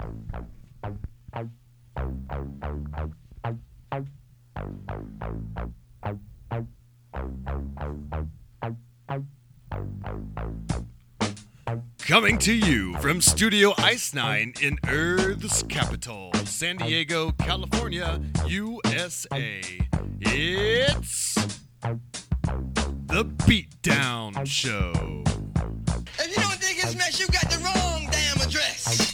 Coming to you from Studio Ice 9 in Earth's capital, San Diego, California, USA. It's The Beatdown Show. If you don't dig this mess, you got the wrong damn address.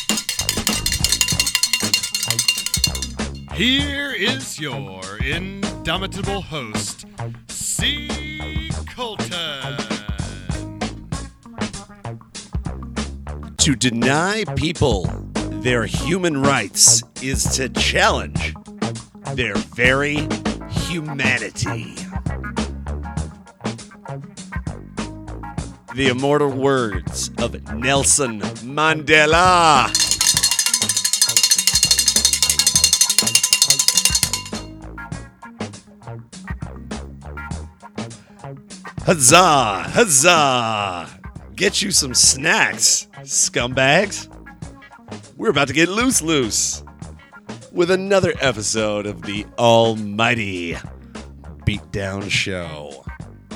Here is your indomitable host, C. Colton. To deny people their human rights is to challenge their very humanity. The immortal words of Nelson Mandela. Huzzah! Huzzah! Get you some snacks, scumbags. We're about to get loose with another episode of the almighty Beatdown Show.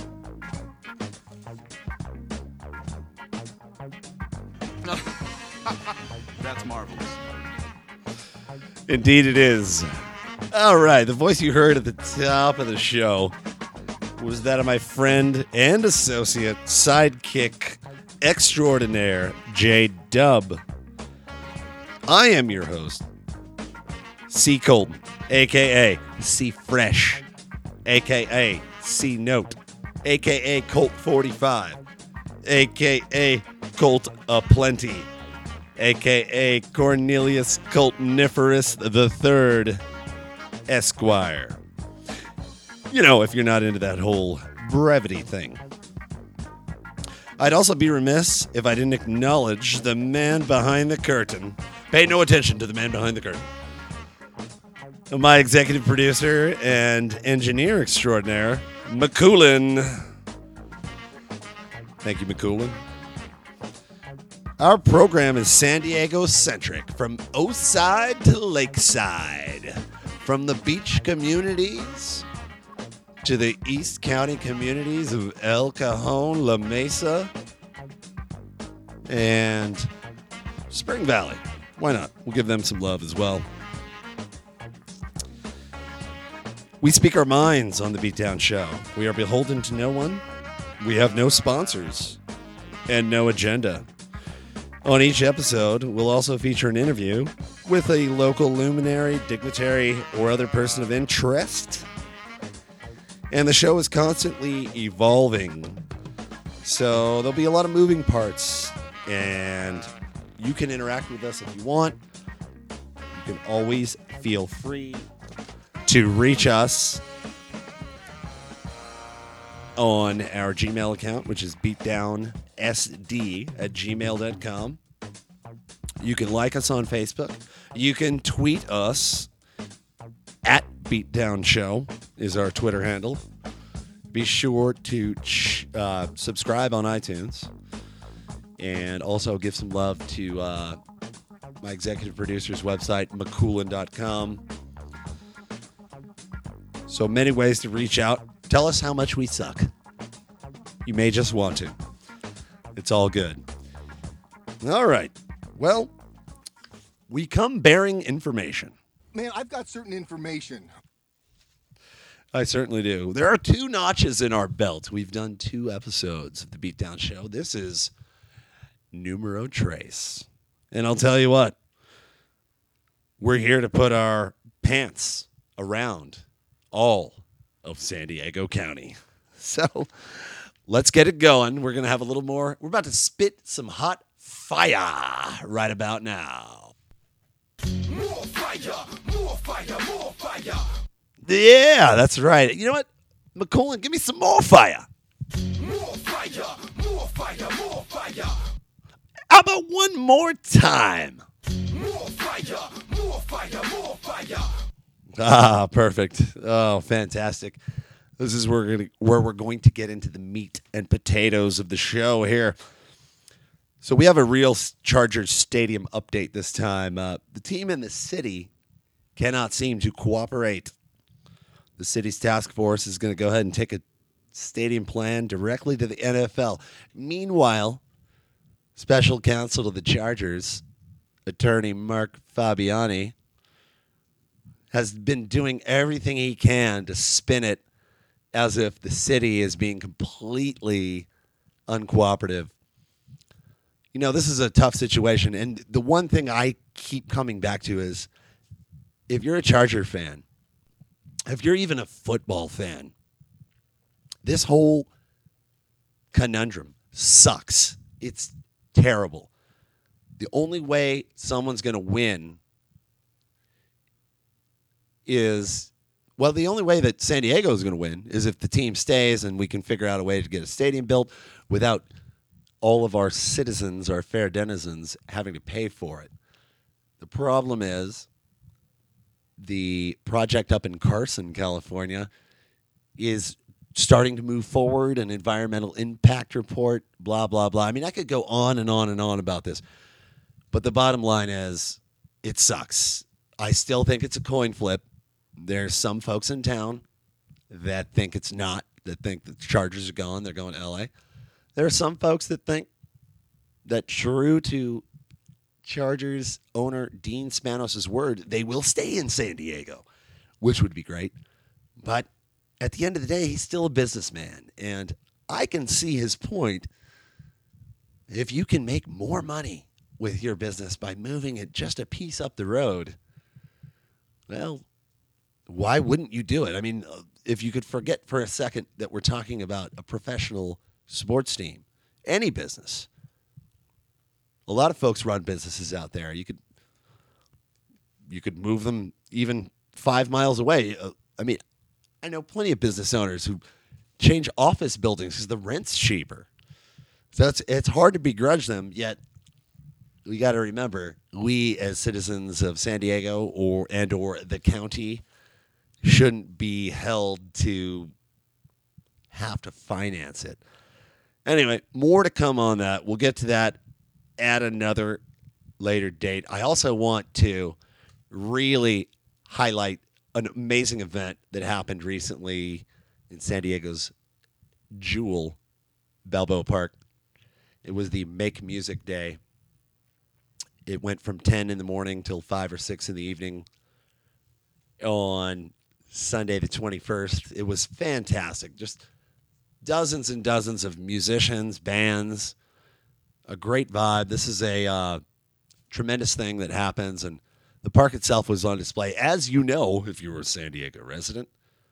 That's marvelous. Indeed it is. All right, the voice you heard at the top of the show was that of my friend and associate, sidekick extraordinaire, J-Dub. I am your host, C. Colton, a.k.a. C. Fresh, a.k.a. C. Note, a.k.a. Colt 45, a.k.a. Colt Aplenty, a.k.a. Cornelius Coltoniferous III, Esquire. You know, if you're not into that whole brevity thing. I'd also be remiss if I didn't acknowledge the man behind the curtain. Pay no attention to the man behind the curtain. My executive producer and engineer extraordinaire, McCoolin. Thank you, McCoolin. Our program is San Diego-centric, from Oside to Lakeside, from the beach communities to the East County communities of El Cajon, La Mesa, and Spring Valley. Why not? We'll give them some love as well. We speak our minds on the Beatdown Show. We are beholden to no one. We have no sponsors and no agenda. On each episode, we'll also feature an interview with a local luminary, dignitary, or other person of interest. And the show is constantly evolving. So there'll be a lot of moving parts. And you can interact with us if you want. You can always feel free to reach us on our Gmail account, which is beatdownsd@gmail.com. You can like us on Facebook. You can tweet us at Beatdown Show is our Twitter handle. Be sure to subscribe on iTunes, and also give some love to my executive producer's website, mccoolin.com. So many ways to reach out. Tell us how much we suck. You may just want to. It's all good. All right. Well, we come bearing information. Man, I've got certain information. I certainly do. There are 2 notches in our belt. We've done 2 episodes of the Beatdown Show. This is numero tres. And I'll tell you what, we're here to put our pants around all of San Diego County. So let's get it going. We're going to have a little more. We're about to spit some hot fire right about now. More fire, more fire, more fire. Yeah, that's right. You know what? McCoolin, give me some more fire. More fire, more fire, more fire. How about one more time? More fire, more fire, more fire. Ah, perfect. Oh, fantastic. This is where we're going to get into the meat and potatoes of the show here. So we have a real Chargers stadium update this time. The team in the city cannot seem to cooperate. The city's task force is going to go ahead and take a stadium plan directly to the NFL. Meanwhile, special counsel to the Chargers, attorney Mark Fabiani, has been doing everything he can to spin it as if the city is being completely uncooperative. You know, this is a tough situation, and the one thing I keep coming back to is if you're a Charger fan, if you're even a football fan, this whole conundrum sucks. It's terrible. The only way someone's going to win is, well, the only way that San Diego is going to win is if the team stays and we can figure out a way to get a stadium built without all of our citizens, our fair denizens, having to pay for it. The problem is the project up in Carson, California, is starting to move forward, an environmental impact report, blah, blah, blah. I mean, I could go on and on and on about this. But the bottom line is it sucks. I still think it's a coin flip. There's some folks in town that think it's not, that think the Chargers are gone. They're going to L.A. There are some folks that think that, true to Chargers owner Dean Spanos' word, they will stay in San Diego, which would be great. But at the end of the day, he's still a businessman, and I can see his point. If you can make more money with your business by moving it just a piece up the road, well, why wouldn't you do it? I mean, if you could forget for a second that we're talking about a professional sports team, any business. A lot of folks run businesses out there. You could move them even 5 miles away. I mean, I know plenty of business owners who change office buildings because the rent's cheaper. So it's hard to begrudge them, yet we got to remember, we as citizens of San Diego or the county shouldn't be held to have to finance it. Anyway, more to come on that. We'll get to that at another later date. I also want to really highlight an amazing event that happened recently in San Diego's jewel, Balboa Park. It was the Make Music Day. It went from 10 in the morning till 5 or 6 in the evening on Sunday the 21st. It was fantastic. Just dozens and dozens of musicians, bands, a great vibe. This is a tremendous thing that happens, and the park itself was on display. As you know, if you were a San Diego resident,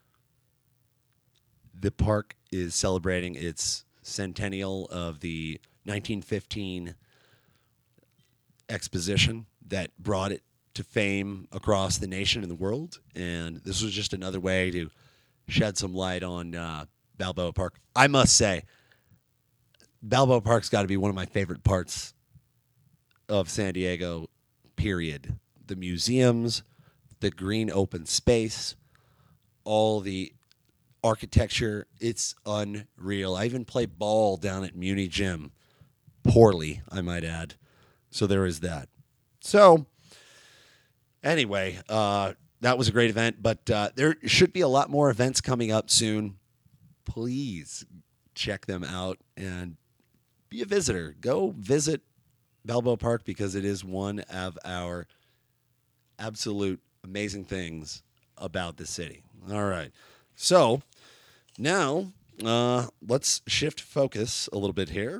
the park is celebrating its centennial of the 1915 exposition that brought it to fame across the nation and the world, and this was just another way to shed some light on Balboa Park. I must say, Balboa Park's got to be one of my favorite parts of San Diego, period. The museums, the green open space, all the architecture, it's unreal. I even play ball down at Muni Gym. Poorly, I might add. So there is that. So, anyway, that was a great event, but there should be a lot more events coming up soon. Please check them out and be a visitor. Go visit Balboa Park because it is one of our absolute amazing things about the city. All right. So now let's shift focus a little bit here.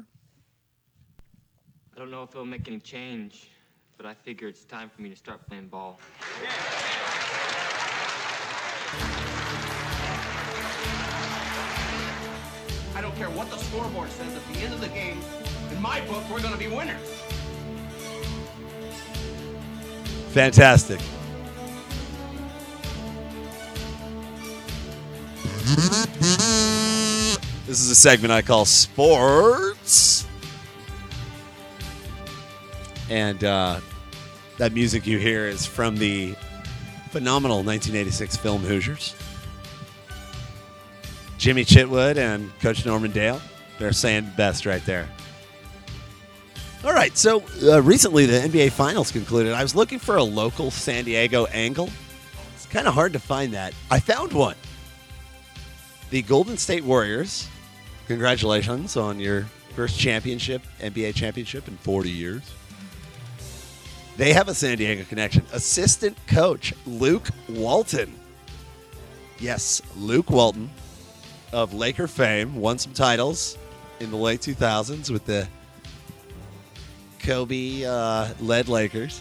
I don't know if it'll make any change, but I figure it's time for me to start playing ball. I don't care what the scoreboard says at the end of the game. In my book, we're going to be winners. Fantastic. This is a segment I call Sports. And that music you hear is from the phenomenal 1986 film Hoosiers. Jimmy Chitwood and Coach Norman Dale, they're saying best right there. All right, so recently the NBA Finals concluded. I was looking for a local San Diego angle. It's kind of hard to find that. I found one. The Golden State Warriors, congratulations on your first championship, NBA championship in 40 years. They have a San Diego connection. Assistant coach Luke Walton. Yes, Luke Walton of Laker fame, won some titles in the late 2000s with the Kobe-led Lakers,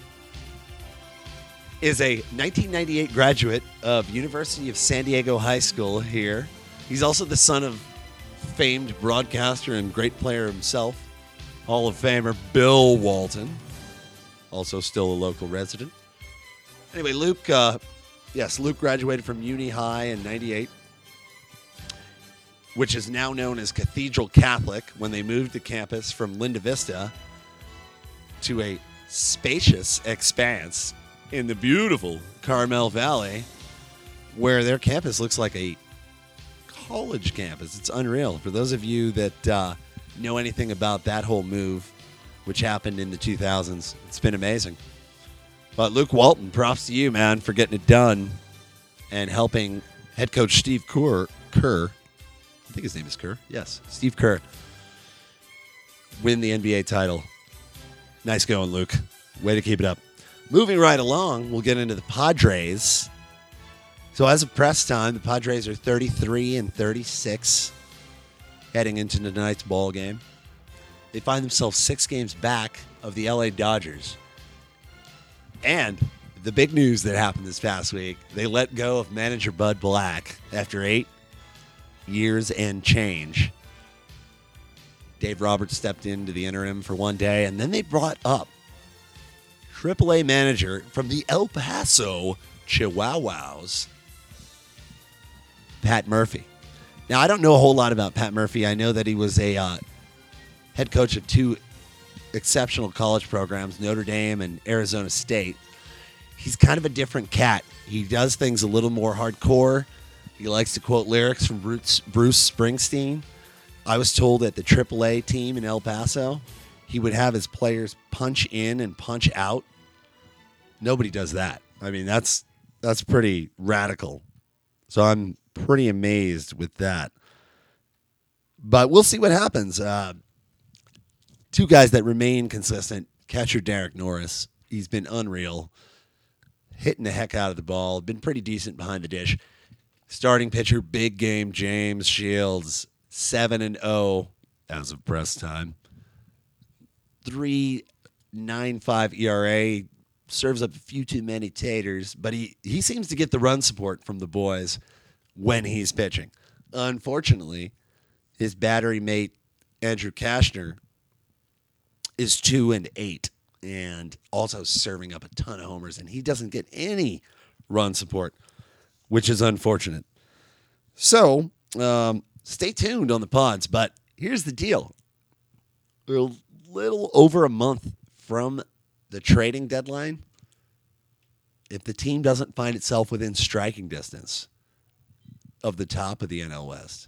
is a 1998 graduate of University of San Diego High School here. He's also the son of famed broadcaster and great player himself, Hall of Famer Bill Walton, also still a local resident. Anyway, Luke graduated from Uni High in 98, which is now known as Cathedral Catholic, when they moved the campus from Linda Vista to a spacious expanse in the beautiful Carmel Valley, where their campus looks like a college campus. It's unreal. For those of you that know anything about that whole move, which happened in the 2000s, it's been amazing. But Luke Walton, props to you, man, for getting it done and helping head coach Steve Kerr, I think his name is Kerr. Yes, Steve Kerr, win the NBA title. Nice going, Luke. Way to keep it up. Moving right along, we'll get into the Padres. So as of press time, the Padres are 33-36 heading into tonight's ball game. They find themselves 6 games back of the LA Dodgers. And the big news that happened this past week, they let go of manager Bud Black after 8 years and change. Dave Roberts stepped into the interim for one day, and then they brought up AAA manager from the El Paso Chihuahuas, Pat Murphy. Now, I don't know a whole lot about Pat Murphy. I know that he was a head coach of 2 exceptional college programs, Notre Dame and Arizona State. He's kind of a different cat. He does things a little more hardcore. He likes to quote lyrics from Bruce Springsteen. I was told that the AAA team in El Paso, he would have his players punch in and punch out. Nobody does that. I mean, that's pretty radical. So I'm pretty amazed with that. But we'll see what happens. 2 guys that remain consistent. Catcher Derek Norris. He's been unreal. Hitting the heck out of the ball. Been pretty decent behind the dish. Starting pitcher, big game, James Shields. 7-0 as of press time. 3.95 ERA. Serves up a few too many taters, but he seems to get the run support from the boys when he's pitching. Unfortunately, his battery mate, Andrew Kashner, is 2-8 and also serving up a ton of homers, and he doesn't get any run support, which is unfortunate. So, stay tuned on the pods, but here's the deal. We're a little over a month from the trading deadline. If the team doesn't find itself within striking distance of the top of the NL West,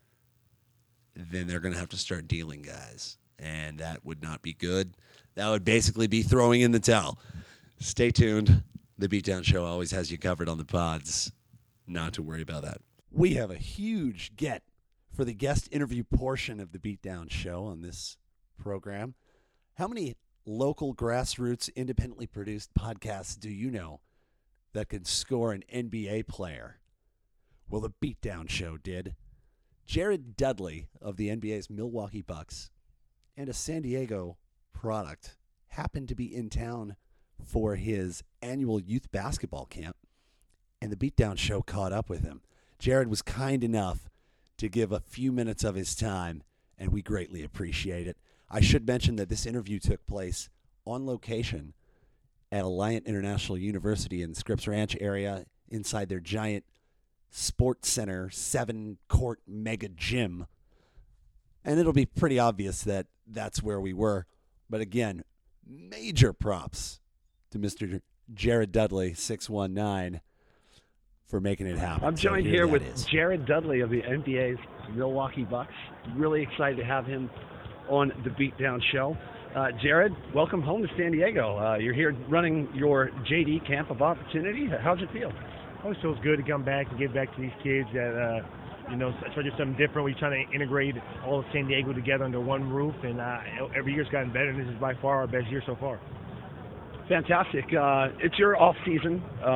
then they're going to have to start dealing guys, and that would not be good. That would basically be throwing in the towel. Stay tuned. The Beatdown Show always has you covered on the pods. Not to worry about that. We have a huge get for the guest interview portion of the Beatdown Show on this program. How many local grassroots independently produced podcasts do you know that could score an NBA player? Well, the Beatdown Show did. Jared Dudley of the NBA's Milwaukee Bucks and a San Diego product happened to be in town for his annual youth basketball camp, and the Beatdown Show caught up with him. Jared was kind enough to give a few minutes of his time, and we greatly appreciate it. I should mention that this interview took place on location at Alliant International University in the Scripps Ranch area inside their giant sports center, 7-court mega gym. And it'll be pretty obvious that that's where we were. But again, major props to Mr. Jared Dudley, 619, for making it happen. I'm joined here with Jared Dudley of the NBA's Milwaukee Bucks. Really excited to have him on the Beatdown Show. Jared, welcome home to San Diego. You're here running your JD Camp of Opportunity. How's it feel? Oh, it feels good to come back and give back to these kids that, try to do something different. We're trying to integrate all of San Diego together under one roof, and every year's gotten better, and this is by far our best year so far. Fantastic. It's your off season.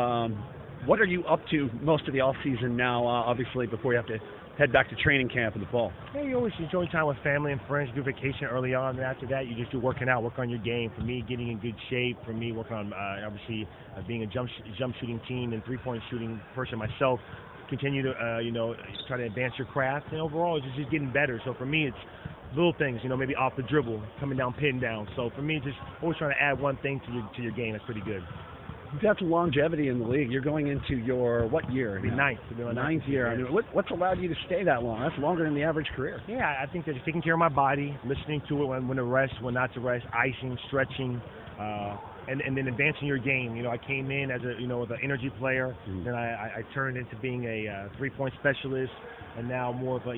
What are you up to most of the off season now, obviously, before you have to head back to training camp in the fall? Yeah, you always enjoy time with family and friends, do vacation early on, and after that you just do working out, work on your game. For me, getting in good shape. For me, work on, obviously, being a jump shooting team and three-point shooting person myself. Continue to, try to advance your craft, and overall it's just getting better. So for me, it's little things, maybe off the dribble, coming down, pin down. So for me, just always trying to add one thing to your game. That's pretty good. You've got some longevity in the league. You're going into your, what year? Ninth. Ninth year. I mean, what's allowed you to stay that long? That's longer than the average career. Yeah, I think that just taking care of my body, listening to it when to rest, when not to rest, icing, stretching, and then advancing your game. I came in as with an energy player, then I turned into being a three-point specialist, and now more of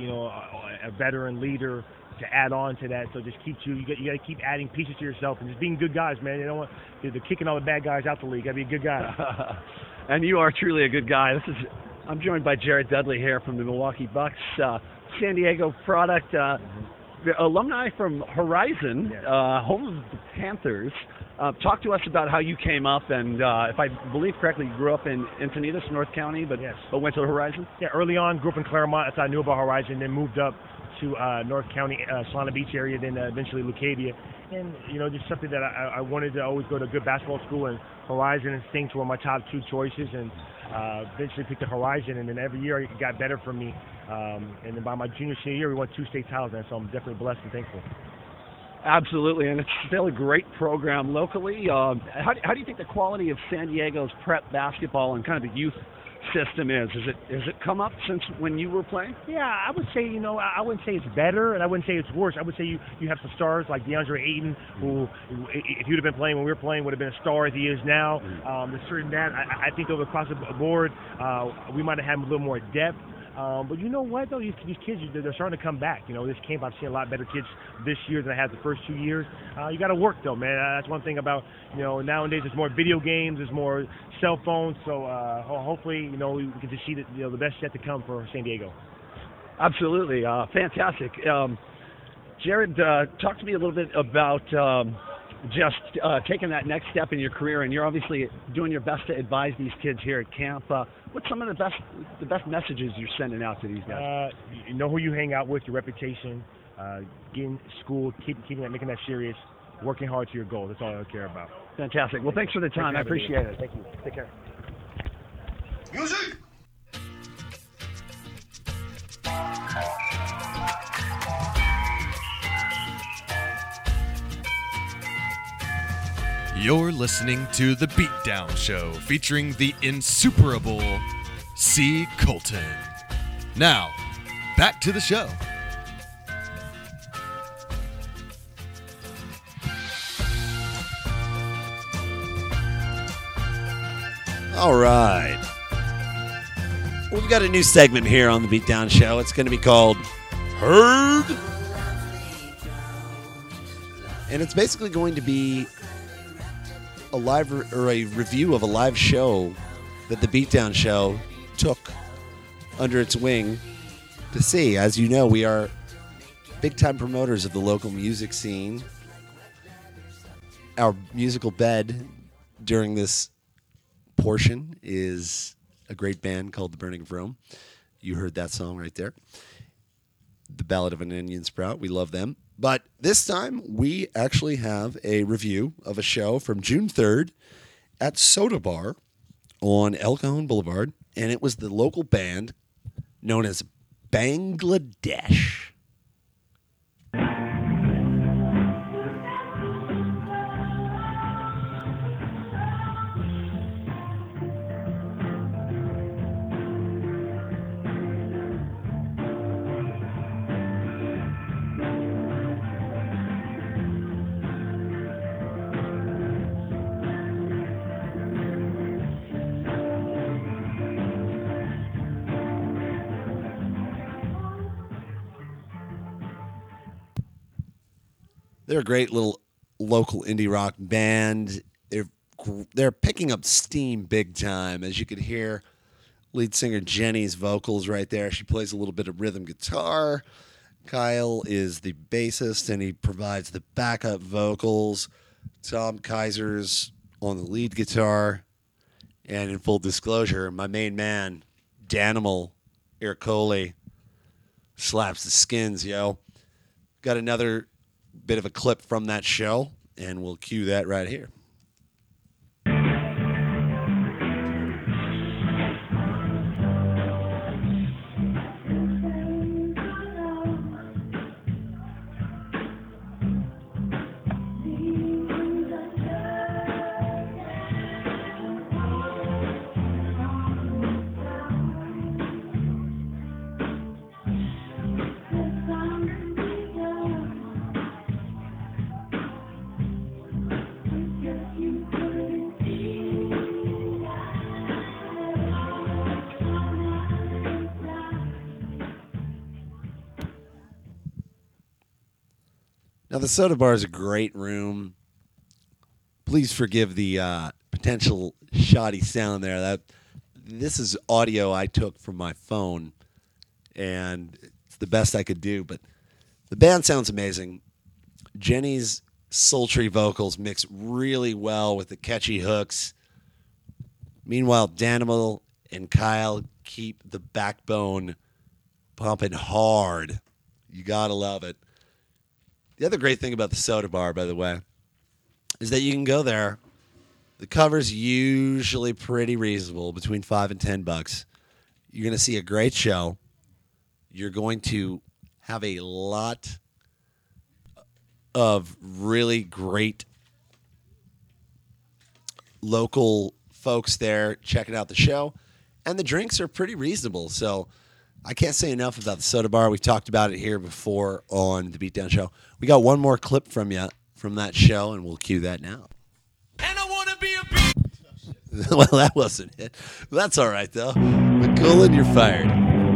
a veteran leader to add on to that. So just you got to keep adding pieces to yourself and just being good guys, man. You don't want they're kicking all the bad guys out the league. Got to be a good guy. And you are truly a good guy. I'm joined by Jared Dudley here from the Milwaukee Bucks, San Diego product, the alumni from Horizon, home of the Panthers. Talk to us about how you came up, and if I believe correctly, you grew up in Encinitas, North County, but went to Horizon? Yeah, early on, grew up in Claremont. That's how I knew about Horizon, then moved up to North County, Solana Beach area, then eventually Leucadia. And, just something that I wanted to always go to a good basketball school, and Horizon and Stinks were my top two choices, and eventually picked the Horizon, and then every year it got better for me. And then by my junior year, we won 2 state titles, and so I'm definitely blessed and thankful. Absolutely, and it's still a great program locally. How do you think the quality of San Diego's prep basketball and kind of the youth system is? Has it come up since when you were playing? Yeah, I would say, I wouldn't say it's better, and I wouldn't say it's worse. I would say you have some stars like DeAndre Ayton, who, if you'd have been playing when we were playing, would have been a star as he is now. There's certain that I think over across the board, we might have had a little more depth. But you know what, though? These kids, they're starting to come back. This camp, I've seen a lot better kids this year than I had the first 2 years. You got to work, though, man. That's one thing about, nowadays there's more video games, there's more cell phones. So hopefully, we can just see the best yet to come for San Diego. Absolutely. Fantastic. Jared, talk to me a little bit about just taking that next step in your career, and you're obviously doing your best to advise these kids here at camp. What's some of the best messages you're sending out to these guys? You know who you hang out with, your reputation, getting school, making that serious, working hard to your goal. That's all I care about. Fantastic. Well, thanks for the time. I appreciate it. Thank you. Take care. Music! You're listening to The Beatdown Show, featuring the insuperable C. Colton. Now, back to the show. All right. We've got a new segment here on The Beatdown Show. It's going to be called Heard. And it's basically going to be a live or a review of a live show that the Beatdown Show took under its wing to see. As you know, we are big-time promoters of the local music scene. Our musical bed during this portion is a great band called The Burning of Rome. You heard that song right there. The Ballad of an Onion Sprout. We love them. But this time, we actually have a review of a show from June 3rd at Soda Bar on El Cajon Boulevard, and it was the local band known as Bangladesh. They're a great little local indie rock band. They're picking up steam big time, as you could hear. Lead singer Jenny's vocals right there. She plays a little bit of rhythm guitar. Kyle is the bassist, and he provides the backup vocals. Tom Kaiser's on the lead guitar. And in full disclosure, my main man, Danimal Ercole, slaps the skins, yo. Got another bit of a clip from that show, and we'll cue that right here. Now, the Soda Bar is a great room. Please forgive the potential shoddy sound there. This is audio I took from my phone, and it's the best I could do. But the band sounds amazing. Jenny's sultry vocals mix really well with the catchy hooks. Meanwhile, Danimal and Kyle keep the backbone pumping hard. You gotta love it. The other great thing about the Soda Bar, by the way, is that you can go there. The cover's usually pretty reasonable, between $5 and $10. You're going to see a great show. You're going to have a lot of really great local folks there checking out the show. And the drinks are pretty reasonable. So I can't say enough about the Soda Bar. We've talked about it here before on the Beatdown Show. We got one more clip from you from that show, and we'll cue that now. And I want to be a Well, that wasn't it. That's all right, though. McCoolin, you're fired.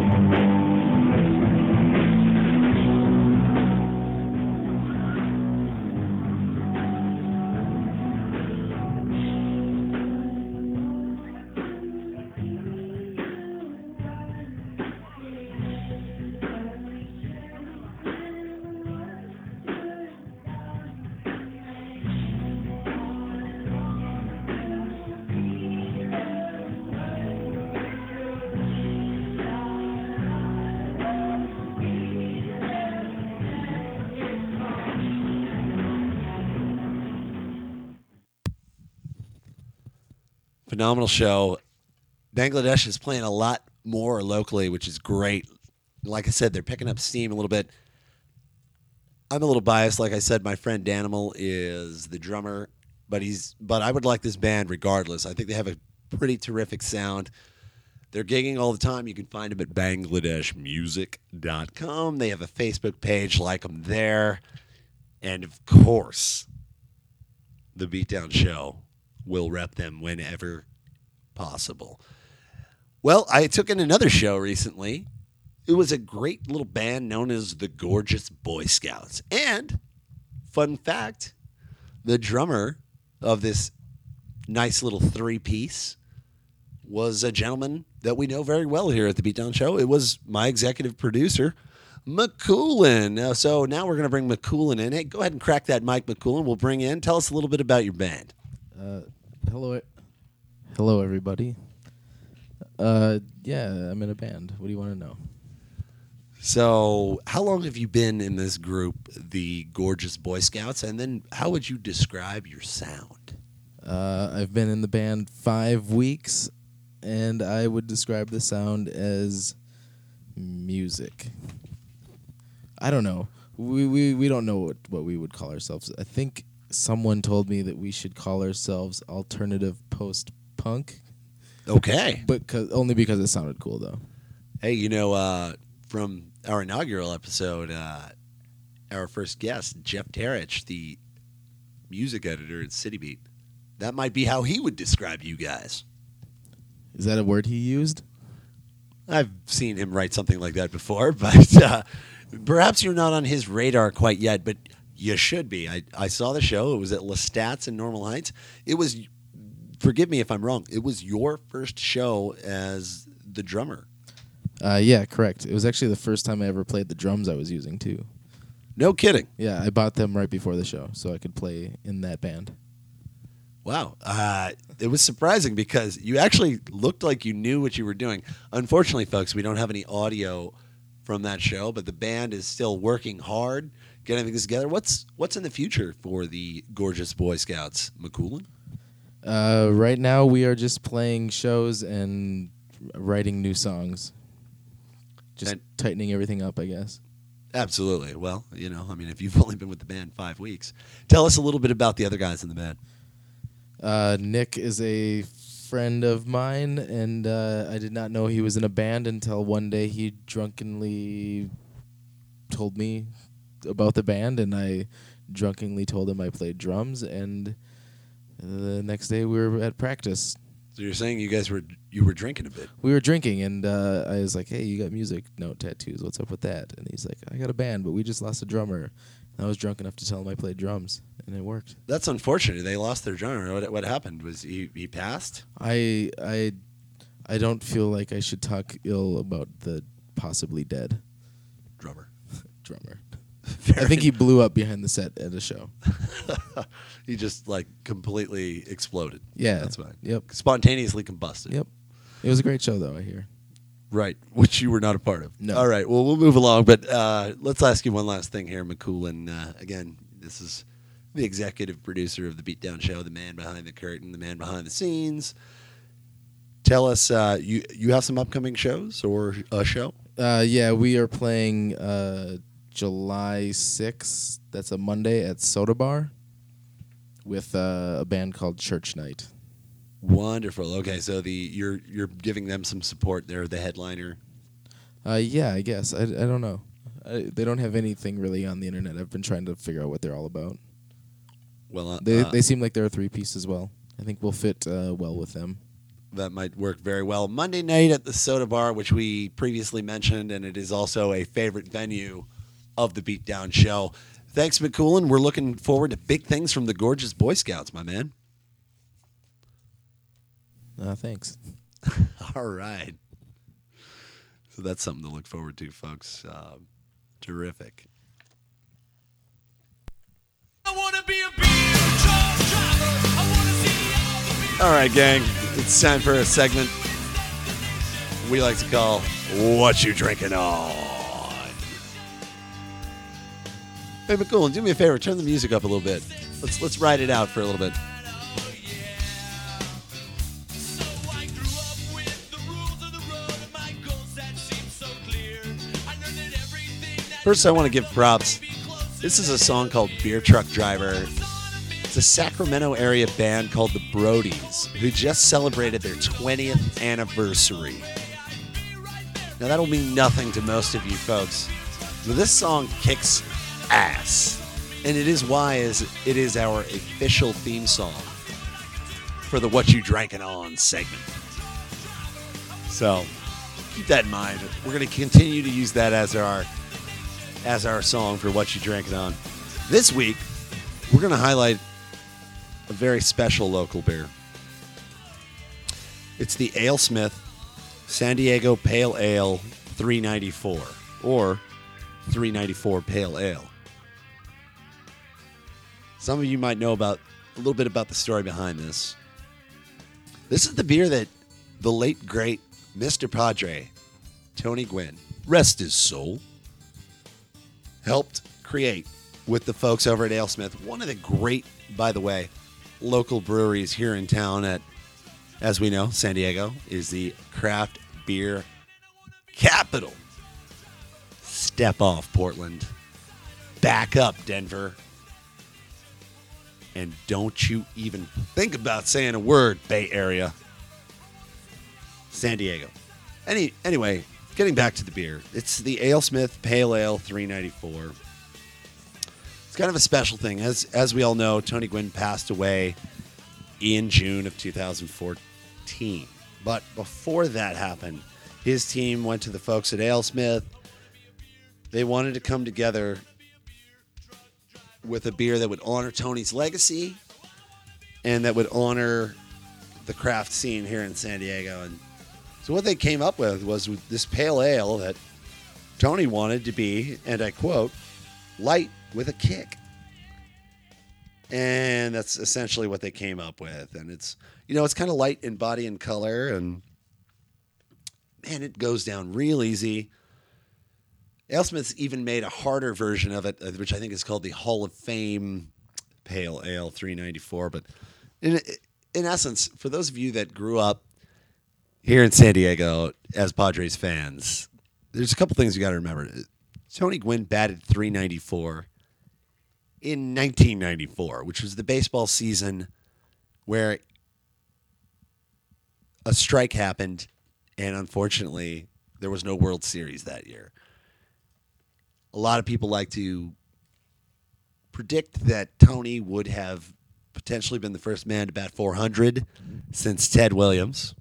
Phenomenal show. Bangladesh is playing a lot more locally, which is great. Like I said, they're picking up steam a little bit. I'm a little biased. Like I said, my friend Danimal is the drummer, but I would like this band regardless. I think they have a pretty terrific sound. They're gigging all the time. You can find them at bangladeshmusic.com. They have a Facebook page. Like them there. And, of course, the Beatdown Show will rep them whenever possible. Well, I took in another show recently. It was a great little band known as the Gorgeous Boy Scouts. And, fun fact, the drummer of this nice little three-piece was a gentleman that we know very well here at the Beatdown Show. It was my executive producer, McCoolin. So now we're going to bring McCoolin in. Hey, go ahead and crack that mic, McCoolin. We'll bring in. Tell us a little bit about your band. Hello, everybody. Yeah, I'm in a band. What do you want to know? So, how long have you been in this group, the Gorgeous Boy Scouts? And then, how would you describe your sound? I've been in the band 5 weeks, and I would describe the sound as music. I don't know. We don't know what we would call ourselves. I think someone told me that we should call ourselves alternative post-punk. Okay. But only because it sounded cool, though. Hey, from our inaugural episode, our first guest, Jeff Tarich, the music editor at City Beat, that might be how he would describe you guys. Is that a word he used? I've seen him write something like that before, but perhaps you're not on his radar quite yet, but You should be. I saw the show. It was at Lestat's in Normal Heights. It was, forgive me if I'm wrong, it was your first show as the drummer. Yeah, correct. It was actually the first time I ever played the drums I was using, too. No kidding. Yeah, I bought them right before the show so I could play in that band. Wow. It was surprising because you actually looked like you knew what you were doing. Unfortunately, folks, we don't have any audio from that show, but the band is still working hard, getting things together. What's in the future for the Gorgeous Boy Scouts, McCoolin? Right now, we are just playing shows and writing new songs. Just tightening everything up, I guess. Absolutely. Well, if you've only been with the band 5 weeks, tell us a little bit about the other guys in the band. Nick is a friend of mine, and I did not know he was in a band until one day he drunkenly told me about the band, and I drunkenly told him I played drums, and the next day we were at practice. So you're saying you were drinking a bit? We were drinking, and I was like, hey, you got music note tattoos. What's up with that? And he's like, I got a band, but we just lost a drummer. And I was drunk enough to tell him I played drums, and it worked. That's unfortunate. They lost their drummer. What happened? Was he passed? I don't feel like I should talk ill about the possibly dead drummer. I think he blew up behind the set at a show. He just completely exploded. Yeah. That's fine. Yep. Spontaneously combusted. Yep. It was a great show, though, I hear. Right, which you were not a part of. No. All right, well, we'll move along, but let's ask you one last thing here, McCoolin. Again, this is the executive producer of the Beatdown Show, the man behind the curtain, the man behind the scenes. Tell us, you have some upcoming shows or a show? Yeah, we are playing July 6th. That's a Monday at Soda Bar with a band called Church Night. Wonderful. Okay, so you're giving them some support. They're the headliner. Yeah, I guess. I don't know. They don't have anything really on the internet. I've been trying to figure out what they're all about. Well, they seem like they're a three-piece as well. I think we'll fit well with them. That might work very well. Monday night at the Soda Bar, which we previously mentioned, and it is also a favorite venue of the Beatdown Show. Thanks, McCoolin. We're looking forward to big things from the Gorgeous Boy Scouts, my man. Thanks. All right. So that's something to look forward to, folks. Terrific. I wanna be a beer truck driver. I wanna see all the beer. All right, gang. It's time for a segment we like to call What You Drinking On. Hey, McCoolin, do me a favor. Turn the music up a little bit. Let's ride it out for a little bit. First, I want to give props. This is a song called Beer Truck Driver. It's a Sacramento area band called the Brodies, who just celebrated their 20th anniversary. Now, that'll mean nothing to most of you folks, but this song kicks ass, and it is why it is our official theme song for the What You Drinking On segment. So, keep that in mind. We're going to continue to use that as our song for What You Drinking On. This week, we're going to highlight a very special local beer. It's the AleSmith San Diego Pale Ale 394, or 394 Pale Ale. Some of you might know a little bit about the story behind this. This is the beer that the late, great Mr. Padre, Tony Gwynn, rest his soul, helped create with the folks over at AleSmith. One of the great, by the way, local breweries here in town at, as we know, San Diego is the craft beer capital. Step off, Portland. Back up, Denver. And don't you even think about saying a word, Bay Area. San Diego. Anyway, getting back to the beer. It's the AleSmith Pale Ale 394. It's kind of a special thing. As we all know, Tony Gwynn passed away in June of 2014. But before that happened, his team went to the folks at AleSmith. They wanted to come together with a beer that would honor Tony's legacy and that would honor the craft scene here in San Diego. And so what they came up with was this pale ale that Tony wanted to be, and I quote, light with a kick. And that's essentially what they came up with. And it's, it's kind of light in body and color, and man, it goes down real easy. AleSmith's even made a harder version of it, which I think is called the Hall of Fame Pale Ale 394. But in essence, for those of you that grew up here in San Diego as Padres fans, there's a couple things you got to remember. Tony Gwynn batted 394 in 1994, which was the baseball season where a strike happened, and unfortunately, there was no World Series that year. A lot of people like to predict that Tony would have potentially been the first man to bat 400 since Ted Williams,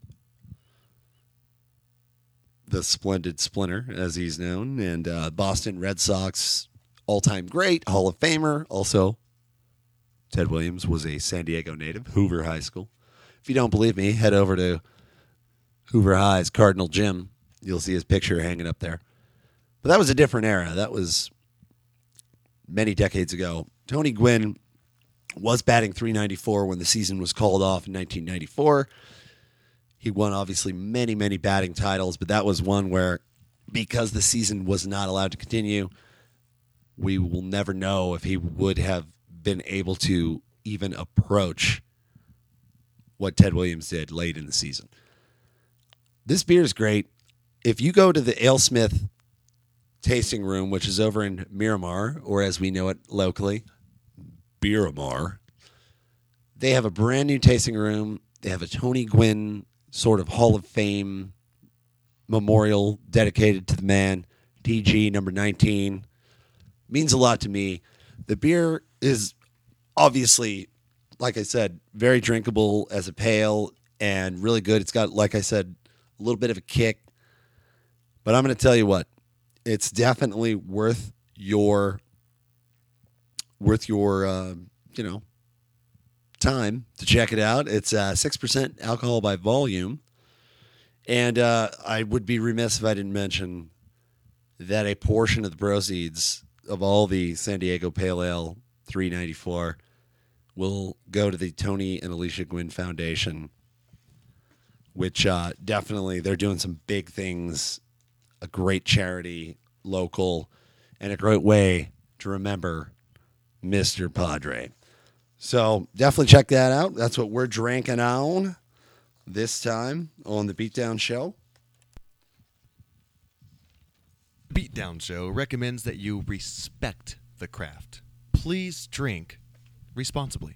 the splendid Splinter, as he's known, and Boston Red Sox all-time great, Hall of Famer. Also, Ted Williams was a San Diego native, Hoover High School. If you don't believe me, head over to Hoover High's Cardinal Gym. You'll see his picture hanging up there. But that was a different era. That was many decades ago. Tony Gwynn was batting 394 when the season was called off in 1994. He won, obviously, many, many batting titles, but that was one where, because the season was not allowed to continue, we will never know if he would have been able to even approach what Ted Williams did late in the season. This beer is great. If you go to the AleSmith tasting room, which is over in Miramar, or as we know it locally, Beeramar, they have a brand new tasting room. They have a Tony Gwynn sort of Hall of Fame memorial dedicated to the man, DG number 19. Means a lot to me. The beer is obviously, like I said, very drinkable as a pale and really good. It's got, like I said, a little bit of a kick. But I'm going to tell you what, it's definitely worth your time to check it out. It's 6% alcohol by volume. And I would be remiss if I didn't mention that a portion of the proceeds of all the San Diego Pale Ale 394 will go to the Tony and Alicia Gwynn Foundation, which definitely they're doing some big things, a great charity, local, and a great way to remember Mr. Padre. So definitely check that out. That's what we're drinking on this time on the Beatdown Show. Beatdown Show recommends that you respect the craft. Please drink responsibly.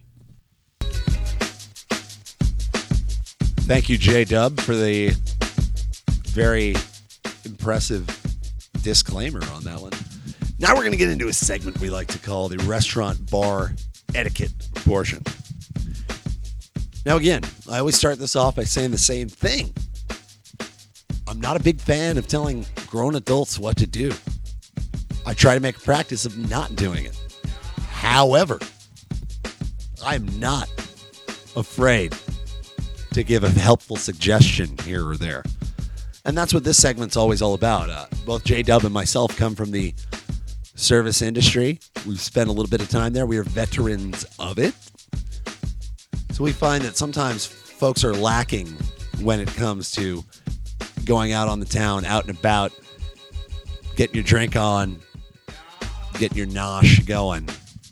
Thank you, J-Dub, for the very impressive disclaimer on that one. Now we're going to get into a segment we like to call the restaurant bar etiquette portion. Now, again, I always start this off by saying the same thing. I'm not a big fan of telling grown adults what to do. I try to make a practice of not doing it. However, I'm not afraid to give a helpful suggestion here or there. And that's what this segment's always all about. Both J-Dub and myself come from the service industry. We've spent a little bit of time there. We are veterans of it. So we find that sometimes folks are lacking when it comes to going out on the town, out and about, getting your drink on, getting your nosh going.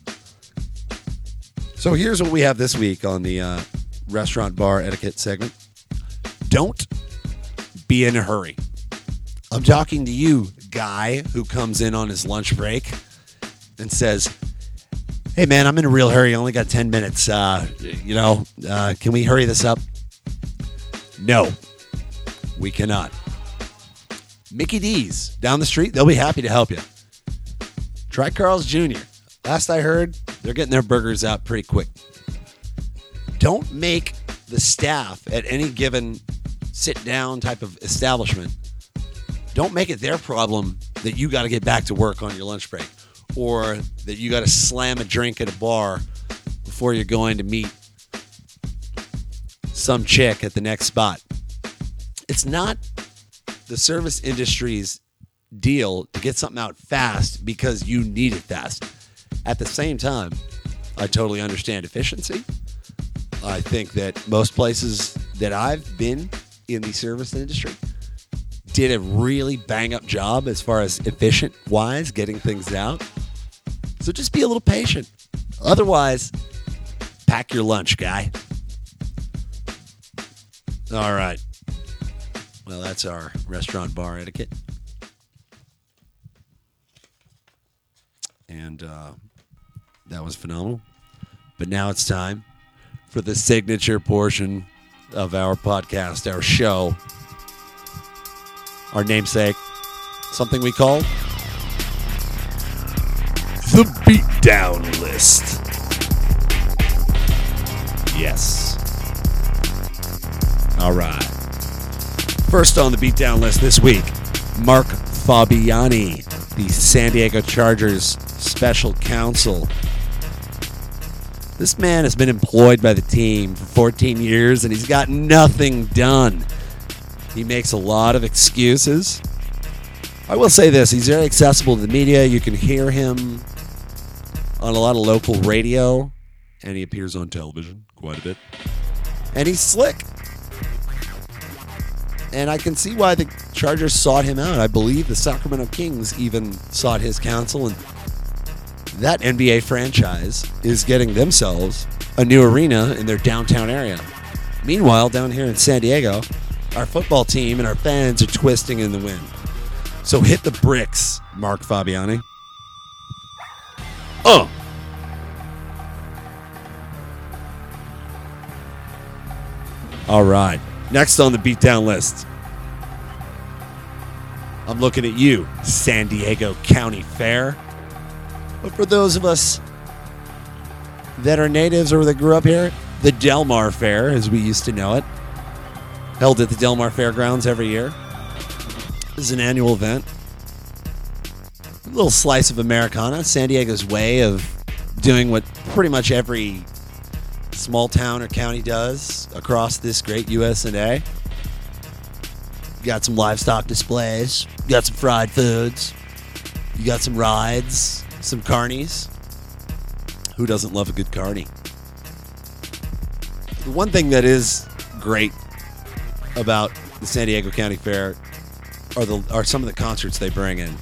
So here's what we have this week on the restaurant bar etiquette segment. Don't be in a hurry. I'm talking to you, guy who comes in on his lunch break and says, hey, man, I'm in a real hurry. I only got 10 minutes. Can we hurry this up? No, we cannot. Mickey D's down the street, they'll be happy to help you. Try Carl's Jr. Last I heard, they're getting their burgers out pretty quick. Don't make the staff at any given sit-down type of establishment, don't make it their problem that you got to get back to work on your lunch break or that you got to slam a drink at a bar before you're going to meet some chick at the next spot. It's not the service industry's deal to get something out fast because you need it fast. At the same time, I totally understand efficiency. I think that most places that I've been in the service industry did a really bang-up job as far as efficient-wise getting things out. So just be a little patient. Otherwise, pack your lunch, guy. All right. Well, that's our restaurant bar etiquette. And that was phenomenal. But now it's time for the signature portion of our podcast, our show, our namesake, something we call the Beatdown List. Yes. All right. First on the Beatdown List this week, Mark Fabiani, the San Diego Chargers special counsel. This man has been employed by the team for 14 years, and he's got nothing done. He makes a lot of excuses. I will say this, he's very accessible to the media. You can hear him on a lot of local radio, and he appears on television quite a bit. And he's slick. And I can see why the Chargers sought him out. I believe the Sacramento Kings even sought his counsel, and that NBA franchise is getting themselves a new arena in their downtown area. Meanwhile, down here in San Diego, our football team and our fans are twisting in the wind. So hit the bricks, Mark Fabiani. Oh! All right. Next on the Beatdown List, I'm looking at you, San Diego County Fair. But for those of us that are natives or that grew up here, the Del Mar Fair, as we used to know it, held at the Del Mar Fairgrounds every year. This is an annual event. A little slice of Americana, San Diego's way of doing what pretty much every small town or county does across this great USA. You got some livestock displays, you got some fried foods, you got some rides, some carnies. Who doesn't love a good carny? The one thing that is great about the San Diego County Fair are some of the concerts they bring in.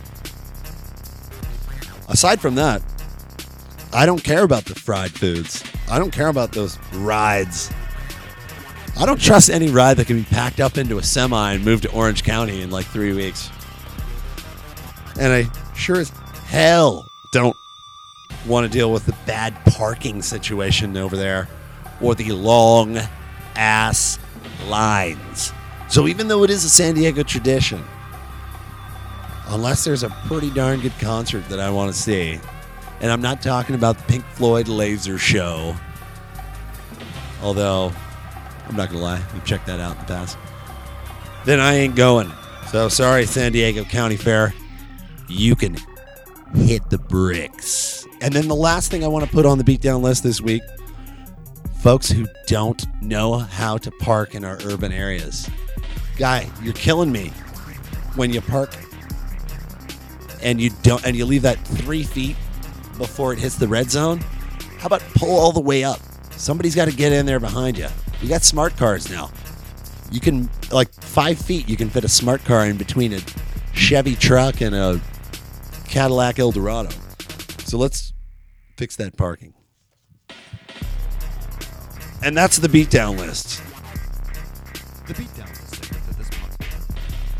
Aside from that, I don't care about the fried foods. I don't care about those rides. I don't trust any ride that can be packed up into a semi and moved to Orange County in like 3 weeks. And I sure as hell don't want to deal with the bad parking situation over there or the long ass lines. So even though it is a San Diego tradition, unless there's a pretty darn good concert that I want to see, and I'm not talking about the Pink Floyd laser show, although I'm not going to lie, we've checked that out in the past, then I ain't going. So sorry, San Diego County Fair, you can hit the bricks. And then the last thing I want to put on the Beatdown List this week, folks who don't know how to park in our urban areas. Guy, you're killing me when you park and you leave that 3 feet before it hits the red zone. How about pull all the way up? Somebody's got to get in there behind you. You got smart cars now. You can, like 5 feet, you can fit a smart car in between a Chevy truck and a Cadillac Eldorado. So let's fix that parking. And that's the Beatdown List. The Beatdown List segment of this podcast.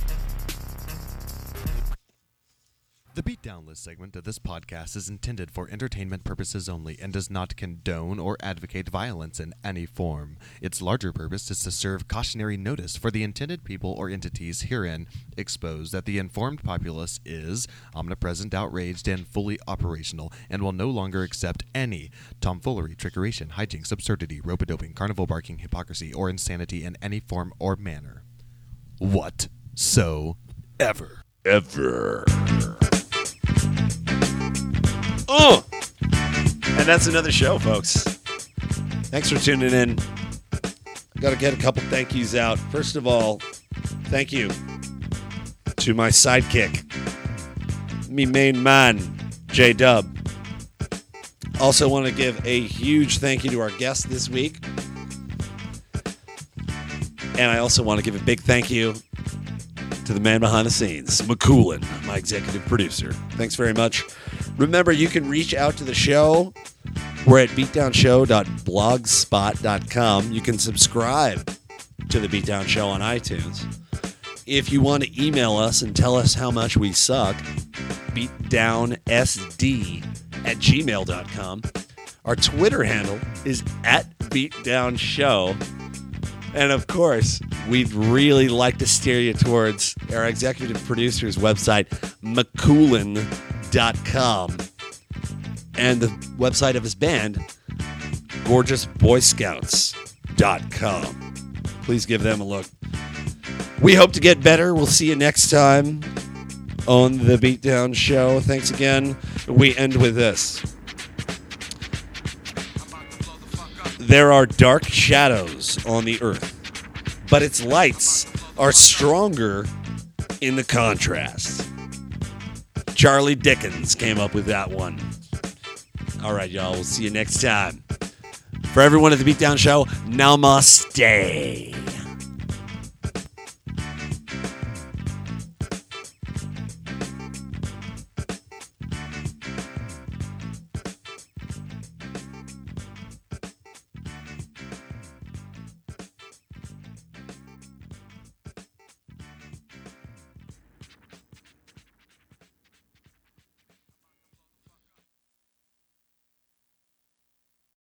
The Beatdown List segment of this podcast is intended for entertainment purposes only and does not condone or advocate violence in any form. Its larger purpose is to serve cautionary notice for the intended people or entities herein exposed that the informed populace is omnipresent, outraged, and fully operational, and will no longer accept any tomfoolery, trickeration, hijinks, absurdity, rope-a-doping, carnival barking, hypocrisy, or insanity in any form or manner. Whatsoever. Ever. And that's another show, folks. Thanks for tuning in. Got to get a couple thank yous out. First of all, thank you to my sidekick, me main man, J-Dub. Also want to give a huge thank you to our guest this week. And I also want to give a big thank you to the man behind the scenes, McCoolin, my executive producer. Thanks very much. Remember, you can reach out to the show. We're at beatdownshow.blogspot.com. You can subscribe to the Beatdown Show on iTunes. If you want to email us and tell us how much we suck, beatdownsd@gmail.com. Our Twitter handle is @beatdownshow. And of course, we'd really like to steer you towards our executive producer's website, mccoolin.com. And the website of his band, gorgeousboyscouts.com. Please give them a look. We hope to get better. We'll see you next time on the Beatdown Show. Thanks again. We end with this. There are dark shadows on the earth, but its lights are stronger in the contrast. Charlie Dickens came up with that one. All right, y'all. We'll see you next time. For everyone at the Beatdown Show, namaste.